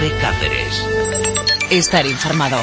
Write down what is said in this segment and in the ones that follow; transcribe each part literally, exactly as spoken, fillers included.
COPE Cáceres. Estar informado.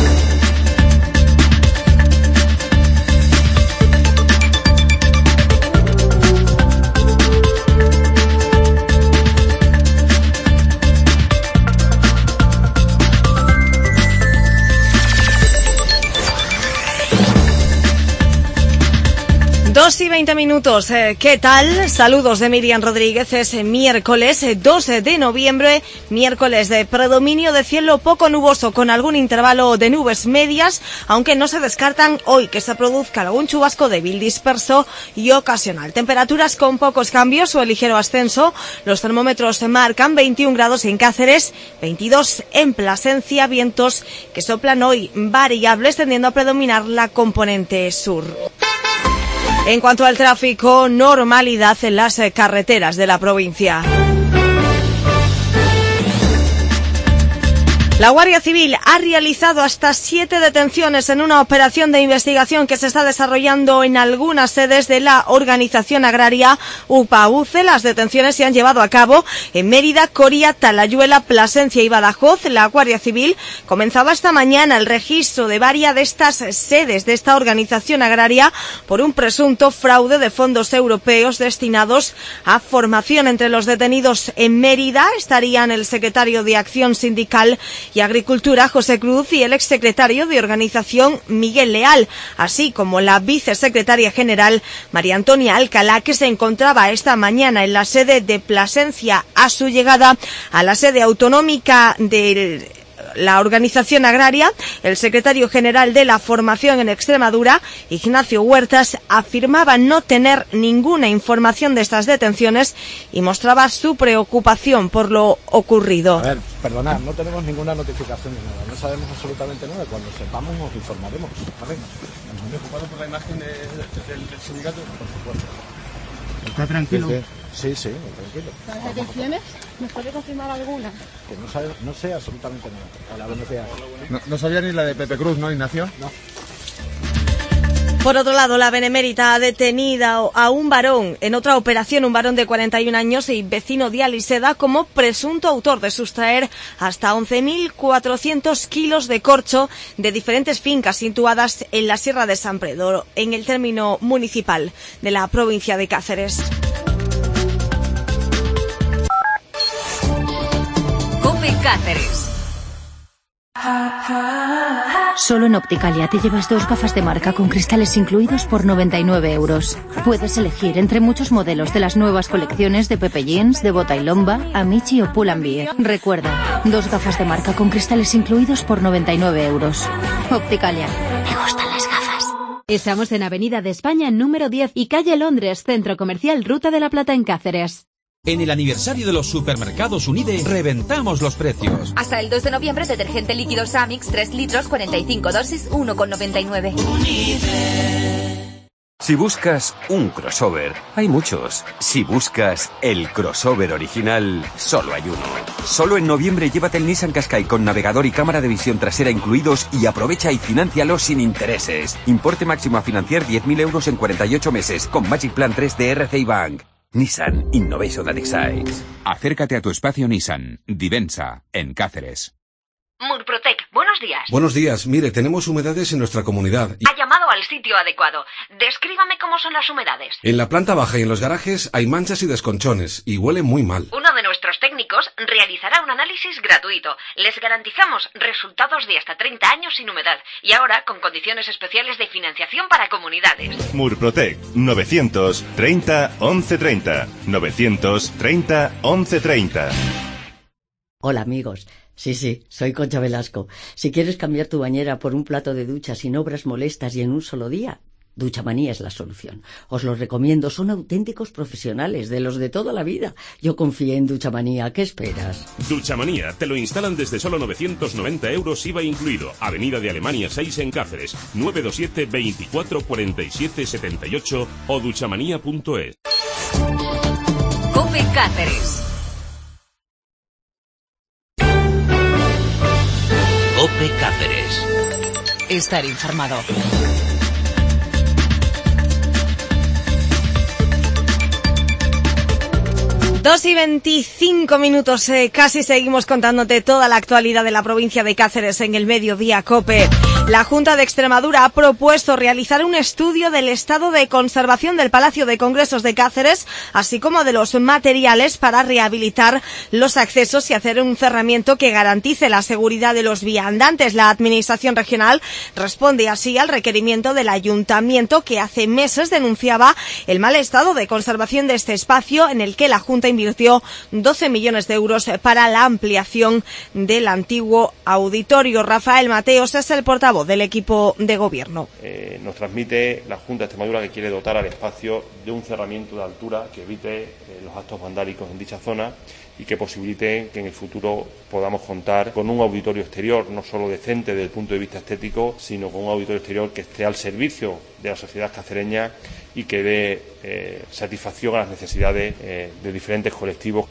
Dos y veinte minutos. Eh, ¿Qué tal? Saludos de Miriam Rodríguez. Es miércoles dos de noviembre, miércoles de predominio de cielo poco nuboso con algún intervalo de nubes medias, aunque no se descartan hoy que se produzca algún chubasco débil, disperso y ocasional. Temperaturas con pocos cambios o el ligero ascenso. Los termómetros se marcan veintiún grados en Cáceres, veintidós en Plasencia, vientos que soplan hoy variables tendiendo a predominar la componente sur. En cuanto al tráfico, normalidad en las carreteras de la provincia. La Guardia Civil ha realizado hasta siete detenciones en una operación de investigación que se está desarrollando en algunas sedes de la organización agraria UPAUCE. Las detenciones se han llevado a cabo en Mérida, Coria, Talayuela, Plasencia y Badajoz. La Guardia Civil comenzaba esta mañana el registro de varias de estas sedes de esta organización agraria por un presunto fraude de fondos europeos destinados a formación. Entre los detenidos en Mérida estarían el secretario de Acción Sindical y Agricultura, José Cruz, y el exsecretario de Organización, Miguel Leal, así como la vicesecretaria general, María Antonia Alcalá, que se encontraba esta mañana en la sede de Plasencia a su llegada a la sede autonómica de la organización agraria. El secretario general de la formación en Extremadura, Ignacio Huertas, afirmaba no tener ninguna información de estas detenciones y mostraba su preocupación por lo ocurrido. A ver, perdonad, no tenemos ninguna notificación de nada, no sabemos absolutamente nada. Cuando sepamos os informaremos. ¿Vale? ¿Estás preocupado por la imagen de, del, del sindicato? Por supuesto. ¿Está tranquilo? Sí, sí, tranquilo. ¿Las detenciones? ¿Me puede confirmar alguna? Que no, sabe, no sé absolutamente nada. Hola, buenos días. No, no sabía ni la de Pepe Cruz, ¿no, Ignacio? No. Por otro lado, la Benemérita ha detenido a un varón en otra operación, un varón de cuarenta y un años y vecino de Aliseda, como presunto autor de sustraer hasta once mil cuatrocientos kilos de corcho de diferentes fincas situadas en la Sierra de San Pedro, en el término municipal de la provincia de Cáceres. COPE Cáceres. Solo en Opticalia te llevas dos gafas de marca con cristales incluidos por noventa y nueve euros. Puedes elegir entre muchos modelos de las nuevas colecciones de Pepe Jeans, de Bota y Lomba, Amici o Pull&Bear. Recuerda, dos gafas de marca con cristales incluidos por noventa y nueve euros. Opticalia. Me gustan las gafas. Estamos en Avenida de España número diez y calle Londres, Centro Comercial Ruta de la Plata en Cáceres. En el aniversario de los supermercados Unide, reventamos los precios. Hasta el dos de noviembre, detergente líquido Samix, tres litros, cuarenta y cinco dosis, uno con noventa y nueve. Unide. Si buscas un crossover, hay muchos. Si buscas el crossover original, solo hay uno. Solo en noviembre llévate el Nissan Qashqai con navegador y cámara de visión trasera incluidos y aprovecha y financialo sin intereses. Importe máximo a financiar diez mil euros en cuarenta y ocho meses con Magic Plan tres de R C I Bank. Nissan Innovation that excites. Acércate a tu espacio Nissan, Divensa, en Cáceres. Murprotec, buenos días. Buenos días. Mire, tenemos humedades en nuestra comunidad. Y... Ha llamado al sitio adecuado. Descríbame cómo son las humedades. En la planta baja y en los garajes hay manchas y desconchones y huele muy mal. Uno de nuestros técnicos realizará un análisis gratuito. Les garantizamos resultados de hasta treinta años sin humedad y ahora con condiciones especiales de financiación para comunidades. Murprotec, novecientos treinta once treinta. novecientos treinta once treinta. Hola amigos. Sí, sí, soy Concha Velasco. Si quieres cambiar tu bañera por un plato de ducha sin obras molestas y en un solo día, Duchamanía es la solución. Os lo recomiendo, son auténticos profesionales, de los de toda la vida. Yo confié en Duchamanía, ¿qué esperas? Duchamanía, te lo instalan desde solo novecientos noventa euros I V A incluido. Avenida de Alemania seis en Cáceres, nueve dos siete, veinticuatro cuarenta y siete setenta y ocho o duchamanía punto es. COPE Cáceres. COPE Cáceres. Estar informado. Dos y veinticinco minutos, eh, casi seguimos contándote toda la actualidad de la provincia de Cáceres en el Mediodía COPE. La Junta de Extremadura ha propuesto realizar un estudio del estado de conservación del Palacio de Congresos de Cáceres, así como de los materiales para rehabilitar los accesos y hacer un cerramiento que garantice la seguridad de los viandantes. La Administración regional responde así al requerimiento del Ayuntamiento, que hace meses denunciaba el mal estado de conservación de este espacio, en el que la Junta invirtió doce millones de euros para la ampliación del antiguo auditorio. Rafael Mateos es el portavoz del equipo de gobierno. Eh, nos transmite la Junta de Extremadura que quiere dotar al espacio de un cerramiento de altura que evite eh, los actos vandálicos en dicha zona y que posibilite que en el futuro podamos contar con un auditorio exterior no solo decente desde el punto de vista estético, sino con un auditorio exterior que esté al servicio de la sociedad cacereña y que dé eh, satisfacción a las necesidades eh, de diferentes colectivos.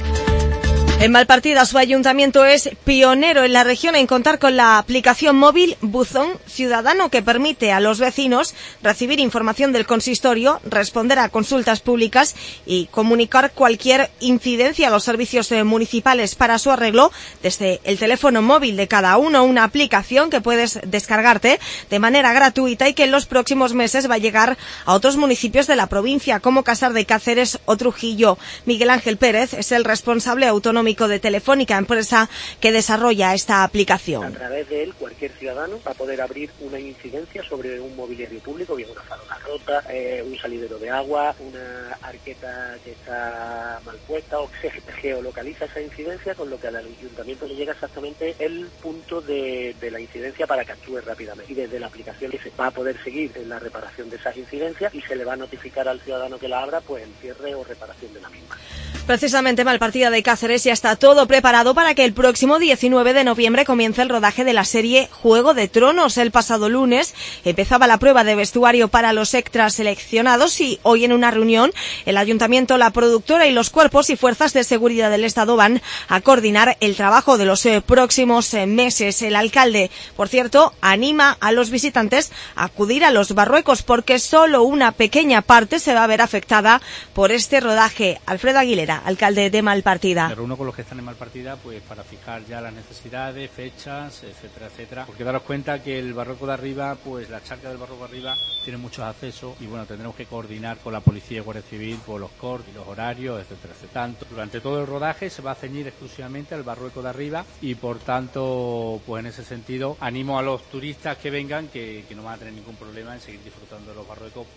En Malpartida, su ayuntamiento es pionero en la región en contar con la aplicación móvil Buzón Ciudadano, que permite a los vecinos recibir información del consistorio, responder a consultas públicas y comunicar cualquier incidencia a los servicios municipales para su arreglo desde el teléfono móvil de cada uno. Una aplicación que puedes descargarte de manera gratuita y que en los próximos meses va a llegar a otros municipios de la provincia, como Casar de Cáceres o Trujillo. Miguel Ángel Pérez es el responsable autonómico de Telefónica, empresa que desarrolla esta aplicación. A través de él, cualquier ciudadano va a poder abrir una incidencia sobre un mobiliario público, bien una farola rota, eh, un salidero de agua, una arqueta que está mal puesta, o que se geolocaliza esa incidencia, con lo que al ayuntamiento le llega exactamente el punto de, de la incidencia para que actúe rápidamente. Y desde la aplicación se va a poder seguir en la reparación de esas incidencias y se le va a notificar al ciudadano que la abra pues el cierre o reparación de la misma. Precisamente Malpartida de Cáceres ya está todo preparado para que el próximo diecinueve de noviembre comience el rodaje de la serie Juego de Tronos. El pasado lunes empezaba la prueba de vestuario para los extras seleccionados y hoy, en una reunión, el Ayuntamiento, la productora y los cuerpos y fuerzas de seguridad del Estado van a coordinar el trabajo de los eh, próximos eh, meses. El alcalde, por cierto, anima a los visitantes a acudir a los Barruecos, porque solo una pequeña parte se va a ver afectada por este rodaje. Alfredo Aguilera, alcalde de Malpartida. Me reúno con los que están en Malpartida pues para fijar ya las necesidades, fechas, etcétera, etcétera. Porque daros cuenta que el Barrueco de arriba, pues la charca del Barrueco de arriba tiene muchos accesos y bueno, tendremos que coordinar con la policía y Guardia Civil por los cortes y los horarios, etcétera, etcétera. Tanto durante todo el rodaje se va a ceñir exclusivamente al Barrueco de arriba y por tanto, pues en ese sentido, animo a los turistas que vengan que, que no van a tener ningún problema en seguir disfrutando de los Barruecos.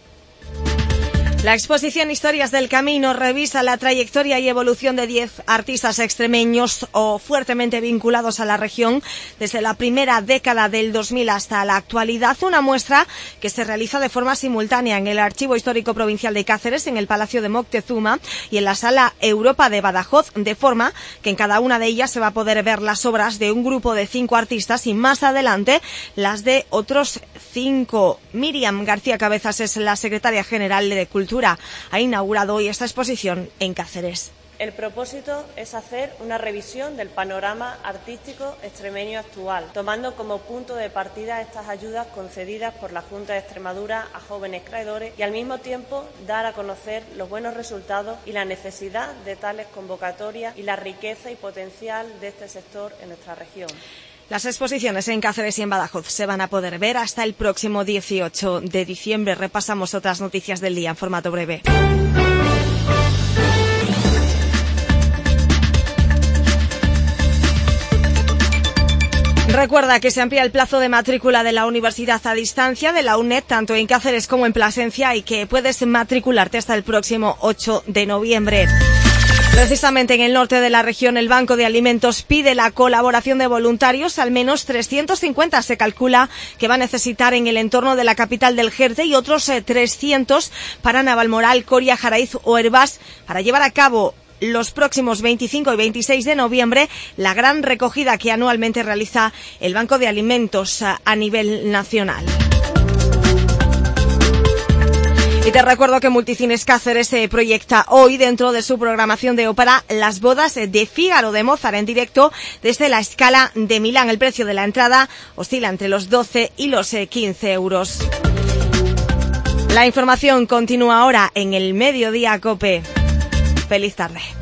La exposición Historias del Camino revisa la trayectoria y evolución de diez artistas extremeños o fuertemente vinculados a la región desde la primera década del dos mil hasta la actualidad. Una muestra que se realiza de forma simultánea en el Archivo Histórico Provincial de Cáceres, en el Palacio de Moctezuma y en la Sala Europa de Badajoz, de forma que en cada una de ellas se va a poder ver las obras de un grupo de cinco artistas y más adelante las de otros cinco. Miriam García Cabezas es la secretaria general de Cultura. Ha inaugurado hoy esta exposición en Cáceres. El propósito es hacer una revisión del panorama artístico extremeño actual, tomando como punto de partida estas ayudas concedidas por la Junta de Extremadura a jóvenes creadores y al mismo tiempo dar a conocer los buenos resultados y la necesidad de tales convocatorias y la riqueza y potencial de este sector en nuestra región. Las exposiciones en Cáceres y en Badajoz se van a poder ver hasta el próximo dieciocho de diciembre. Repasamos otras noticias del día en formato breve. Recuerda que se amplía el plazo de matrícula de la Universidad a Distancia de la UNED, tanto en Cáceres como en Plasencia, y que puedes matricularte hasta el próximo ocho de noviembre. Precisamente en el norte de la región, el Banco de Alimentos pide la colaboración de voluntarios. Al menos trescientos cincuenta se calcula que va a necesitar en el entorno de la capital del Jerte y otros eh, trescientos para Navalmoral, Coria, Jaraiz o Hervás para llevar a cabo los próximos veinticinco y veintiséis de noviembre la gran recogida que anualmente realiza el Banco de Alimentos a, a nivel nacional. Y te recuerdo que Multicines Cáceres se proyecta hoy dentro de su programación de ópera Las bodas de Fígaro de Mozart en directo desde la Scala de Milán. El precio de la entrada oscila entre los doce y los quince euros. La información continúa ahora en el Mediodía COPE. Feliz tarde.